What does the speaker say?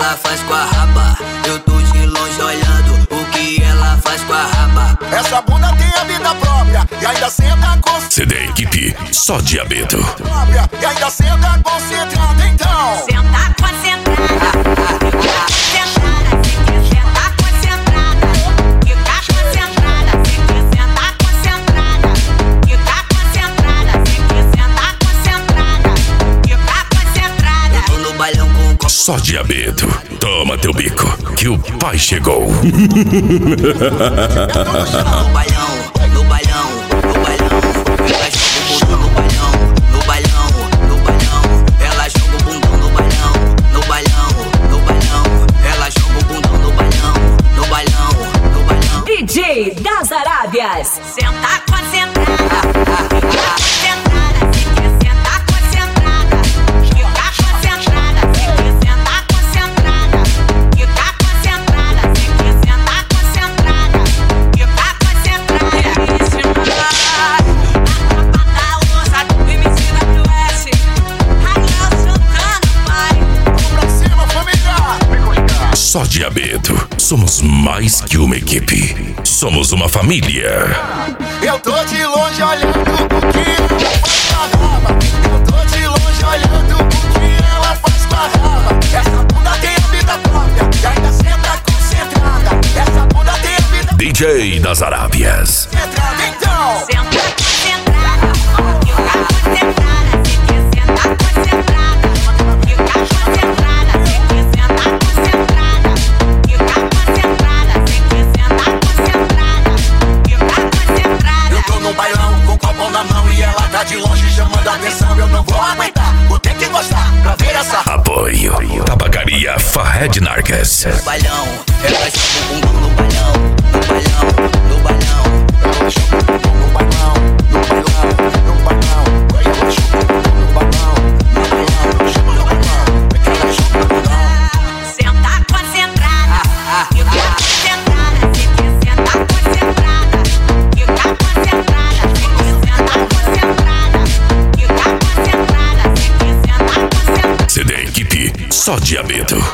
ela faz com a raba. Eu tô de longe olhando o que ela faz com a raba. Essa bunda tem a vida própria e ainda senta concentrada. CD Equipe Só Diabeto. E ainda senta concentrada, então. Senta concentrada. Só Diabeto, toma teu bico, que o pai chegou. No bailão, no bailão, no bailão. Ela joga o bundão no bailão, no bailão, no bailão. Ela joga o bundão no bailão, no bailão, no bailão. Ela joga o bundão no bailão, no bailão, no bailão. DJ das Arábias. Senta concentrada. Só Diabeto, somos mais que uma equipe, somos uma família. Eu tô de longe olhando o que ela faz com a raba. Eu tô de longe olhando o que ela faz com a raba. Essa bunda tem a vida própria e ainda senta concentrada. Essa bunda tem a vida DJ das Arábias. concentrada, então. Senta concentrada. Fica concentrada. Senta concentrada. Fica concentrada. Senta concentrada. Fica concentrada. Senta concentrada. Fica concentrada. Eu tô no bailão com o copo na mão e ela tá de longe chamando a atenção. Eu não vou aguentar, vou ter que gostar pra ver essa. Apoio, Tabacaria Fahed Narques. No bailão, ela joga o bundão no bailão, no bailão, no bailão. Ela joga o bundão no bailão, no bailão, no bailão. Ela joga o bundão no bailão, no bailão, joga no bailão. Ela joga o bundão. Senta concentrada. Fica concentrada. Senta concentrada. Fica concentrada. Senta concentrada. Fica concentrada. Senta concentrada. CD Equipe Só Diabeto.